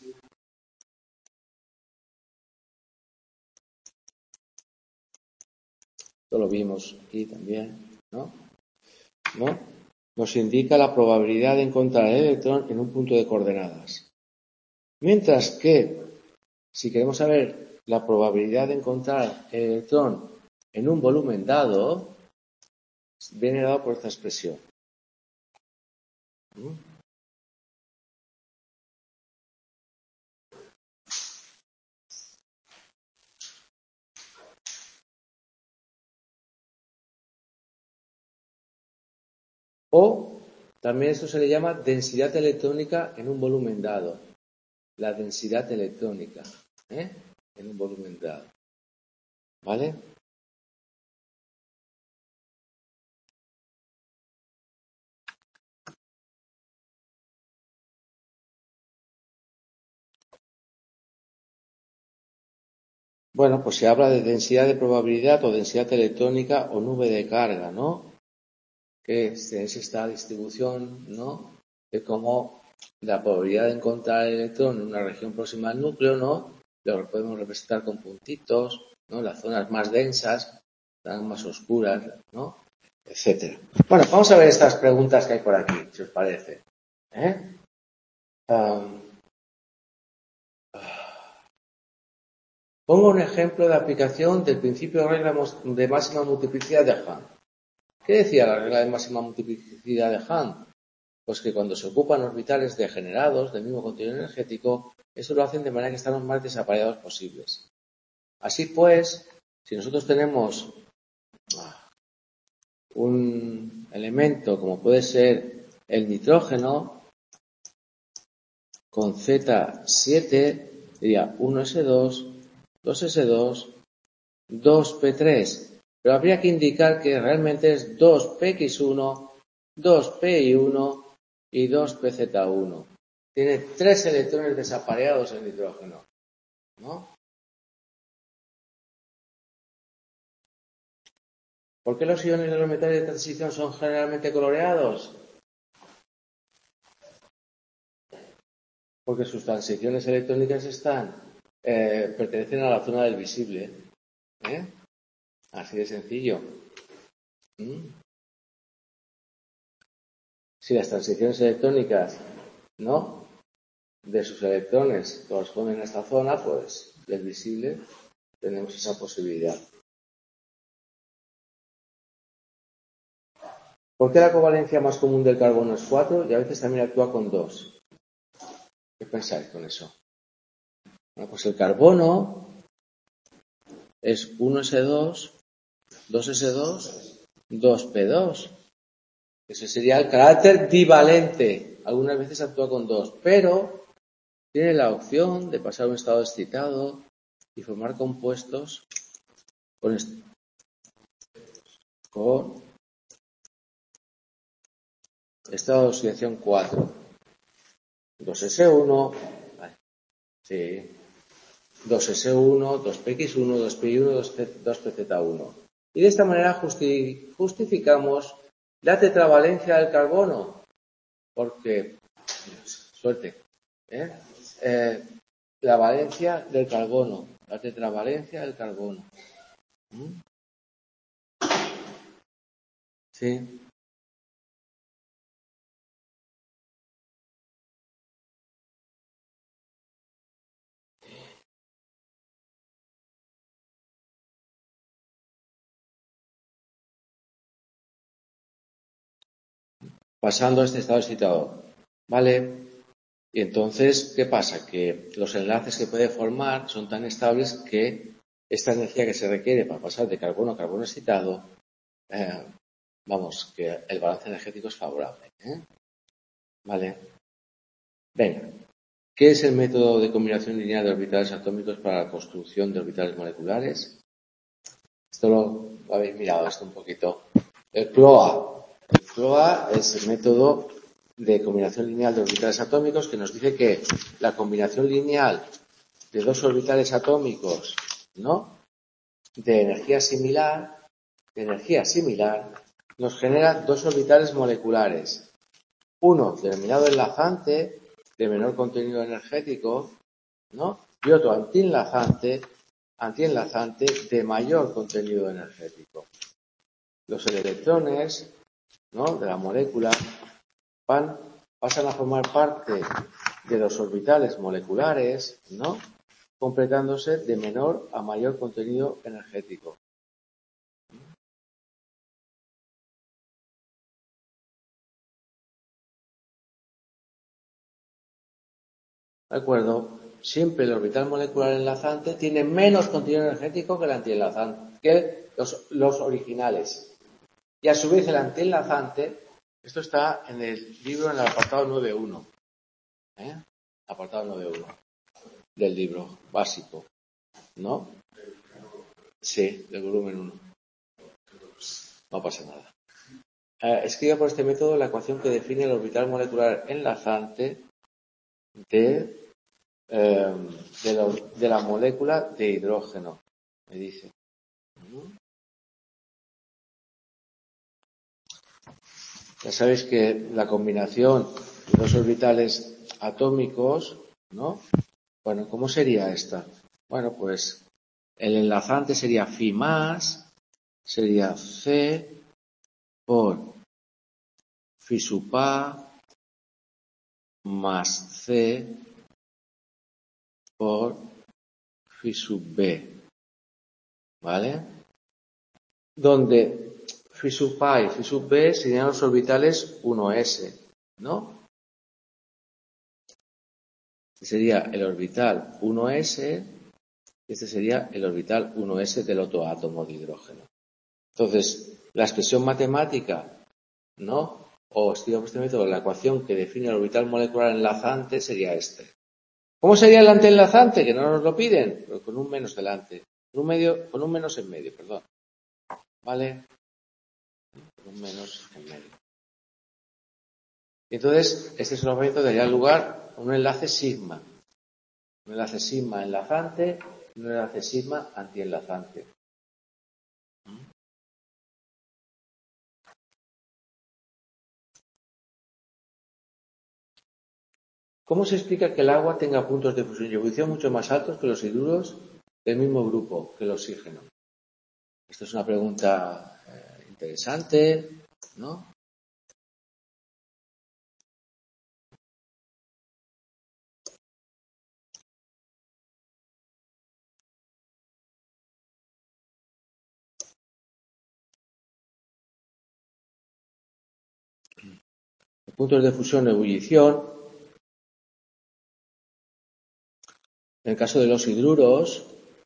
Esto lo vimos aquí también, ¿no? Nos indica la probabilidad de encontrar el electrón en un punto de coordenadas. Mientras que, si queremos saber la probabilidad de encontrar el electrón en un volumen dado, viene dado por esta expresión. O también esto se le llama densidad electrónica en un volumen dado. La densidad electrónica, en un volumen dado. ¿Vale? Bueno, pues se habla de densidad de probabilidad o densidad electrónica o nube de carga, ¿no? Que es esta distribución, ¿no? De cómo la probabilidad de encontrar el electrón en una región próxima al núcleo, ¿no? Lo podemos representar con puntitos, ¿no? Las zonas más densas, las más oscuras, ¿no? Etcétera. Bueno, vamos a ver estas preguntas que hay por aquí, si os parece. Pongo un ejemplo de aplicación del principio de regla de máxima multiplicidad de Hahn. ¿Qué decía la regla de máxima multiplicidad de Hahn? Pues que cuando se ocupan orbitales degenerados del mismo contenido energético, eso lo hacen de manera que están los más desapareados posibles. Así pues, si nosotros tenemos un elemento como puede ser el nitrógeno con Z7, diría 1S2, 2S2, 2P3, pero habría que indicar que realmente es 2PX1, 2PI1 y 2PZ1. Tiene 3 electrones desapareados el nitrógeno, ¿no? ¿Por qué los iones de los metales de transición son generalmente coloreados? Porque sus transiciones electrónicas pertenecen a la zona del visible. Así de sencillo. Si las transiciones electrónicas, ¿no?, de sus electrones corresponden a esta zona, pues del visible tenemos esa posibilidad. ¿Por qué la covalencia más común del carbono es 4 y a veces también actúa con 2? ¿Qué pensáis con eso? Bueno, pues el carbono es 1S2, 2S2, 2P2. Ese sería el carácter divalente. Algunas veces actúa con 2, pero tiene la opción de pasar a un estado excitado y formar compuestos con Estado de oxidación 4. 2S1, vale, sí, 2S1, 2PX1, 2PI1, 2PZ1. Y de esta manera justificamos la tetravalencia del carbono, porque, suerte, la valencia del carbono, la tetravalencia del carbono. Sí. Pasando a este estado excitado. ¿Vale? Y entonces, ¿qué pasa? Que los enlaces que puede formar son tan estables que esta energía que se requiere para pasar de carbono a carbono excitado, que el balance energético es favorable. ¿Vale? Venga. ¿Qué es el método de combinación lineal de orbitales atómicos para la construcción de orbitales moleculares? Esto lo habéis mirado esto un poquito. El CLOA. El CLOA es el método de combinación lineal de orbitales atómicos que nos dice que la combinación lineal de dos orbitales atómicos, ¿no?, de energía similar, nos genera dos orbitales moleculares. Uno denominado enlazante, de menor contenido energético, ¿no?, y otro antienlazante de mayor contenido energético. Los electrones, ¿no?, de la molécula pasan a formar parte de los orbitales moleculares, ¿no?, completándose de menor a mayor contenido energético. ¿De acuerdo? Siempre el orbital molecular enlazante tiene menos contenido energético que el antienlazante, que los originales. Y a su vez el antienlazante, esto está en el libro en el apartado 9.1. Apartado 9.1 del libro básico, ¿no? Sí, del volumen 1. No pasa nada. Escriba por este método la ecuación que define el orbital molecular enlazante de la molécula de hidrógeno, me dice. Ya sabéis que la combinación de dos orbitales atómicos, ¿no? Bueno, ¿cómo sería esta? Bueno, pues el enlazante sería Φ más, sería C por Φ sub A más C por Φ sub B. ¿Vale? Donde Φ sub A y Φ sub B serían los orbitales 1s, ¿no? Este sería el orbital 1s, este sería el orbital 1s del otro átomo de hidrógeno. Entonces, la expresión matemática, ¿no?, o escriba por este método, la ecuación que define el orbital molecular enlazante sería este. ¿Cómo sería el antienlazante? Que no nos lo piden, pero con un menos delante. Con un menos en medio, perdón. ¿Vale? Con un menos en medio. Y entonces, este solapamiento daría lugar a un enlace sigma. Un enlace sigma enlazante y un enlace sigma antienlazante. ¿Cómo se explica que el agua tenga puntos de fusión y ebullición mucho más altos que los hidruros del mismo grupo que el oxígeno? Esto es una pregunta interesante, ¿no? Los puntos de fusión o ebullición, en el caso de los hidruros,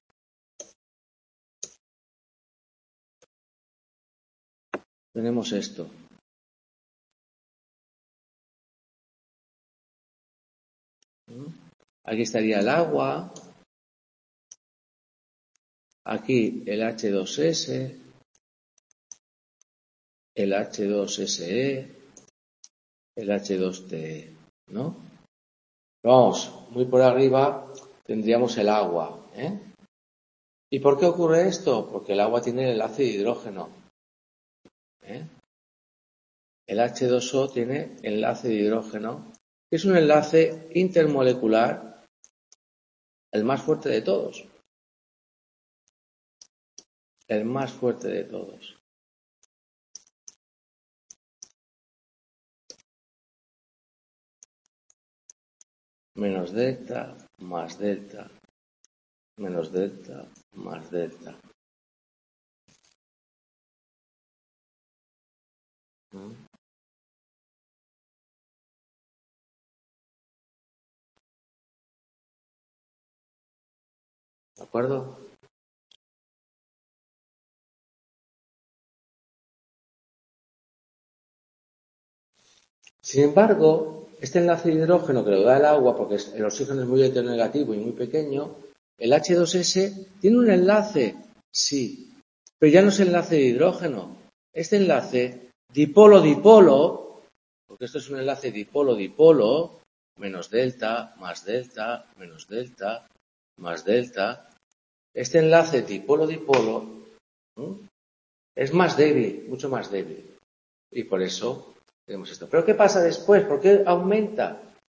tenemos esto. Aquí estaría el agua, aquí el H2S, el H2SE, el H2Te, ¿no? Vamos, muy por arriba tendríamos el agua, ¿eh? ¿Y por qué ocurre esto? Porque el agua tiene el enlace de hidrógeno, ¿eh? El H2O tiene enlace de hidrógeno, que es un enlace intermolecular, el más fuerte de todos. El más fuerte de todos. Menos delta, más delta, menos delta, más delta. ¿De acuerdo? Sin embargo, este enlace de hidrógeno que lo da el agua, porque el oxígeno es muy electronegativo y muy pequeño, el H2S tiene un enlace, sí, pero ya no es enlace de hidrógeno. Este enlace dipolo-dipolo, porque esto es un enlace dipolo-dipolo, menos delta, más delta, menos delta, más delta. Este enlace dipolo-dipolo es más débil, mucho más débil. Y por eso tenemos esto. ¿Pero qué pasa después? ¿Por qué aumenta?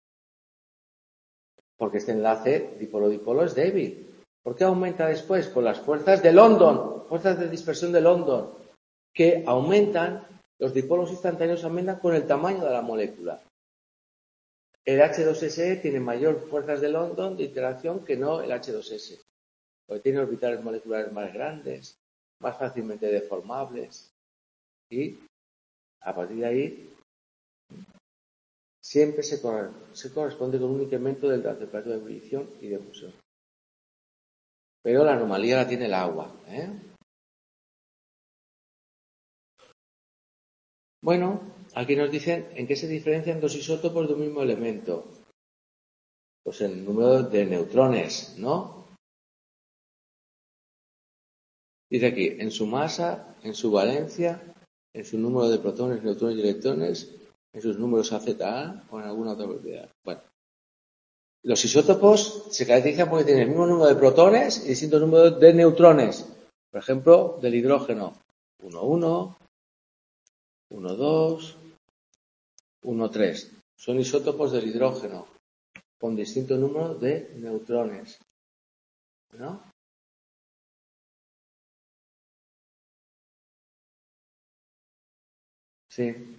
Porque este enlace dipolo-dipolo es débil. ¿Por qué aumenta después? Por las fuerzas de London, fuerzas de dispersión de London, que aumentan, los dipolos instantáneos aumentan con el tamaño de la molécula. El H2SE tiene mayor fuerzas de London de interacción que no el H2S, porque tiene orbitales moleculares más grandes, más fácilmente deformables, y a partir de ahí siempre se corresponde con un incremento de la temperatura de ebullición y de fusión. Pero la anomalía la tiene el agua, ¿eh? Bueno, aquí nos dicen en qué se diferencian dos isótopos de un mismo elemento. Pues en el número de neutrones, ¿no? Dice aquí, en su masa, en su valencia, en su número de protones, neutrones y electrones, en sus números AZA o en alguna otra propiedad. Bueno, los isótopos se caracterizan porque tienen el mismo número de protones y distintos números de neutrones. Por ejemplo, del hidrógeno, 1,1, 1,2, 1,3. Son isótopos del hidrógeno con distinto número de neutrones, ¿no? Sí.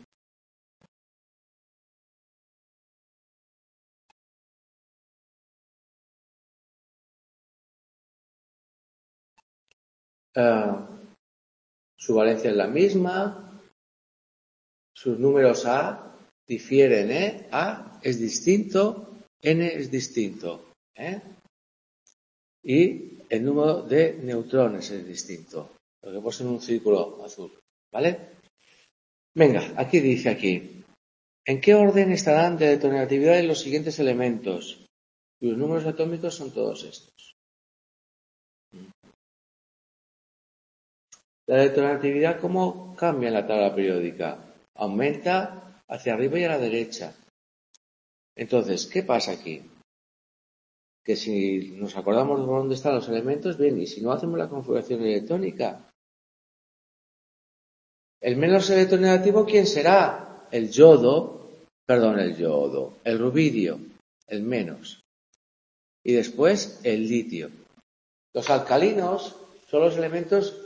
Su valencia es la misma, sus números A difieren, ¿eh? A es distinto, N es distinto, ¿eh? Y el número de neutrones es distinto. Lo que puse en un círculo azul, ¿vale? Venga, aquí dice aquí. ¿En qué orden estarán de electronegatividad los siguientes elementos? Cuyos números atómicos son todos estos. La electronegatividad, ¿cómo cambia en la tabla periódica? Aumenta hacia arriba y a la derecha. Entonces, ¿qué pasa aquí? Que si nos acordamos de dónde están los elementos, bien, y si no hacemos la configuración electrónica, el menos electronegativo, ¿quién será? El rubidio, el menos. Y después el litio. Los alcalinos son los elementos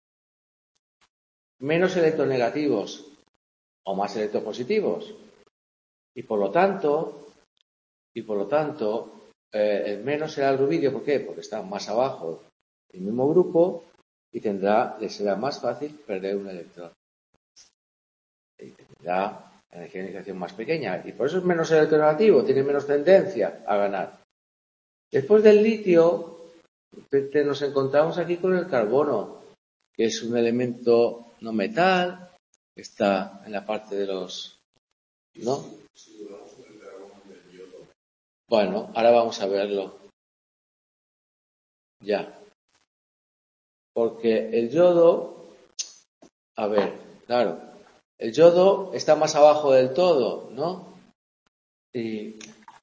menos electronegativos o más electropositivos. Y por lo tanto, el menos será el rubidio. ¿Por qué? Porque está más abajo del mismo grupo y le será más fácil perder un electrón. Y tendrá energía de ionicización más pequeña. Y por eso es menos electronegativo, tiene menos tendencia a ganar. Después del litio, nos encontramos aquí con el carbono, que es un elemento no metal, que está en la parte de los... ¿no? Bueno, ahora vamos a verlo. Ya. Porque el yodo, a ver, claro, El yodo está más abajo del todo, ¿no? Y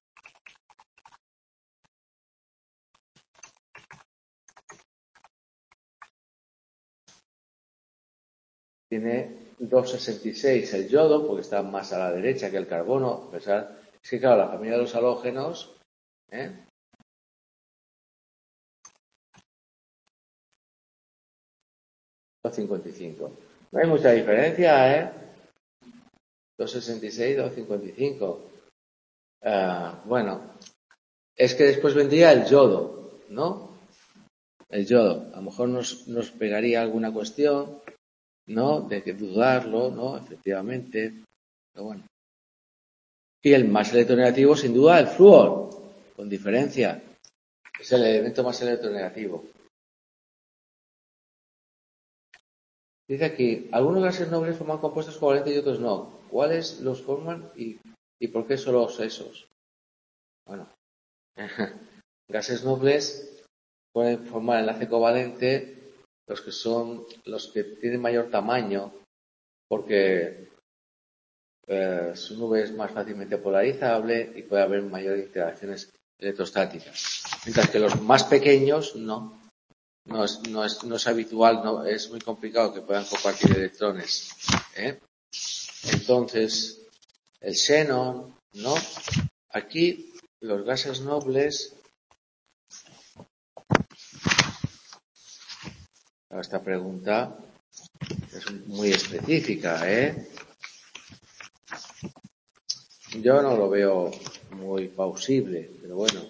tiene 2,66 el yodo, porque está más a la derecha que el carbono. A pesar, es que claro, la familia de los halógenos, ¿eh? $2,55. No hay mucha diferencia, ¿eh? 2,66, 2,55. Bueno, es que después vendría el yodo, ¿no? El yodo. A lo mejor nos pegaría alguna cuestión, ¿no? De que dudarlo, ¿no? Efectivamente. Pero bueno. Y el más electronegativo, sin duda, el flúor, con diferencia. Es el elemento más electronegativo. Dice aquí, algunos gases nobles forman compuestos covalentes y otros no. ¿Cuáles los forman y por qué solo esos? Bueno, gases nobles pueden formar enlace covalente los que tienen mayor tamaño, porque su nube es más fácilmente polarizable y puede haber mayores interacciones electrostáticas. Mientras que los más pequeños no es habitual, no es muy complicado que puedan compartir electrones, ¿eh? Entonces, el xenón, ¿no? Aquí los gases nobles, esta pregunta es muy específica, ¿eh? Yo no lo veo muy plausible, pero bueno.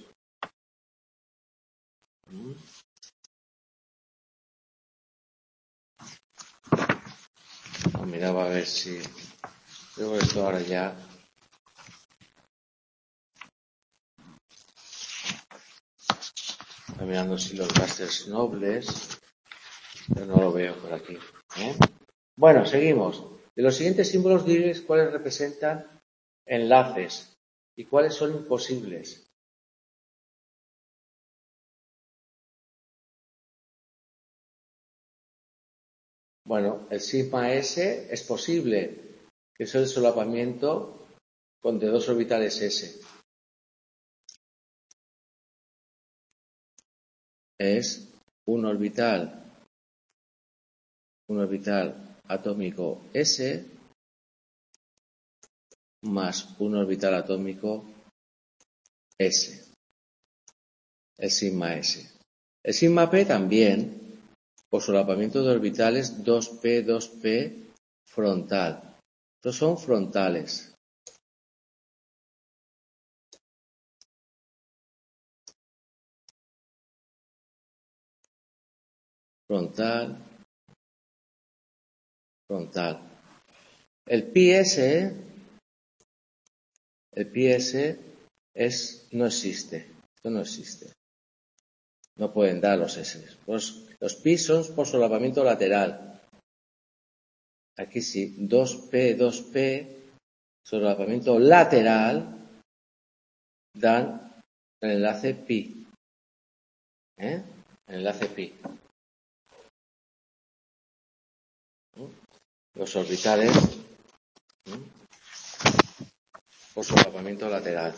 Miraba a ver si... Creo que esto ahora ya... Estoy mirando si los gases nobles... Pero no lo veo por aquí, ¿eh? Bueno, seguimos. De los siguientes símbolos, diles cuáles representan enlaces y cuáles son imposibles. Bueno, el sigma S es posible, que es el solapamiento de dos orbitales S. Es un orbital atómico S más un orbital atómico S. El sigma S. El sigma P también, por solapamiento de orbitales 2p, 2p frontal. Estos son frontales. Frontal. El pi-s no existe. Esto no existe. No pueden dar los S. Pues los pi son por solapamiento lateral. Aquí sí, 2p, 2p, solapamiento lateral, dan el enlace pi. El enlace pi. Los orbitales por solapamiento lateral.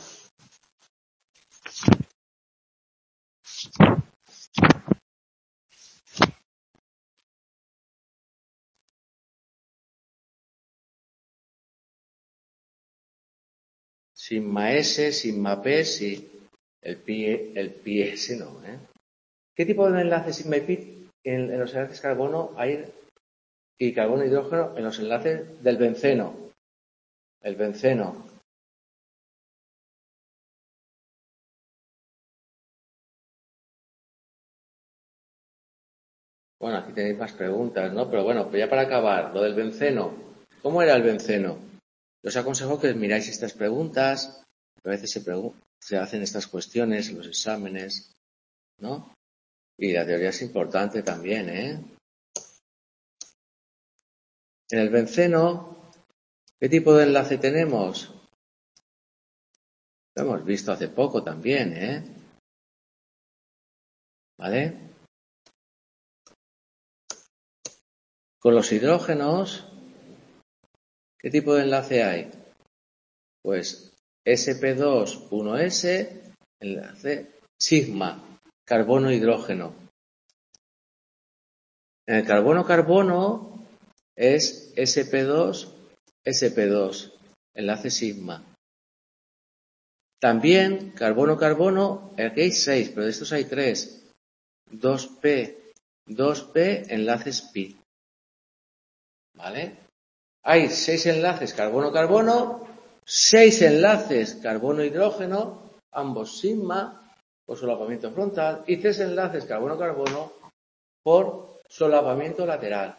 Sigma S, sigma P, sí. El pi S no, ¿eh? ¿Qué tipo de enlaces sigma y pi en los enlaces carbono hay y carbono hidrógeno en los enlaces del benceno? El benceno. Bueno, aquí tenéis más preguntas, ¿no? Pero bueno, pues ya para acabar, lo del benceno. ¿Cómo era el benceno? Os aconsejo que miráis estas preguntas. A veces se hacen estas cuestiones en los exámenes, ¿no? Y la teoría es importante también, ¿eh? En el benceno, ¿qué tipo de enlace tenemos? Lo hemos visto hace poco también, ¿eh? ¿Vale? Con los hidrógenos ¿Qué tipo de enlace hay? Pues sp2, 1s, enlace sigma, carbono-hidrógeno. En el carbono-carbono es sp2, sp2, enlace sigma. También carbono-carbono, aquí hay 6, pero de estos hay 3. 2p, enlaces pi. ¿Vale? Hay 6 enlaces carbono-carbono, 6 enlaces carbono-hidrógeno, ambos sigma, por solapamiento frontal, y 3 enlaces carbono-carbono por solapamiento lateral.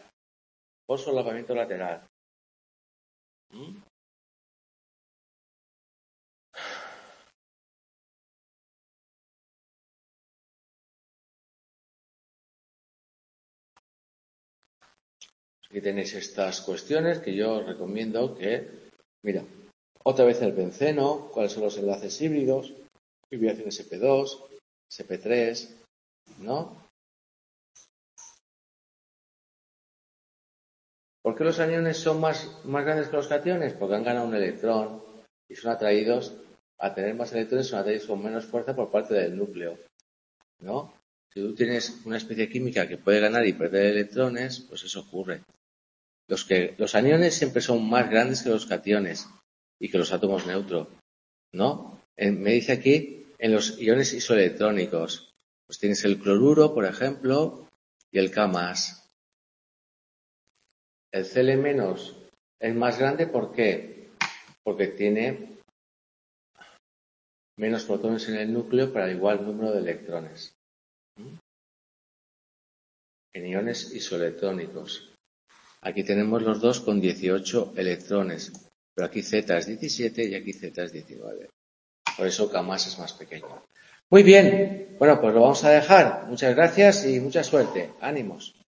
Aquí tenéis estas cuestiones que yo os recomiendo que, mira, otra vez el benceno, cuáles son los enlaces híbridos, hibridación sp2, sp3, ¿no? ¿Por qué los aniones son más grandes que los cationes? Porque han ganado un electrón y son atraídos, a tener más electrones, son atraídos con menos fuerza por parte del núcleo, ¿no? Si tú tienes una especie química que puede ganar y perder electrones, pues eso ocurre. Los aniones siempre son más grandes que los cationes y que los átomos neutros, ¿no? Me dice aquí, en los iones isoelectrónicos, pues tienes el cloruro, por ejemplo, y el K+. El Cl- es más grande, ¿por qué? Porque tiene menos protones en el núcleo para el igual número de electrones. En iones isoelectrónicos. Aquí tenemos los dos con 18 electrones, pero aquí Z es 17 y aquí Z es 19. Por eso K+ es más pequeño. Muy bien, bueno, pues lo vamos a dejar. Muchas gracias y mucha suerte. Ánimos.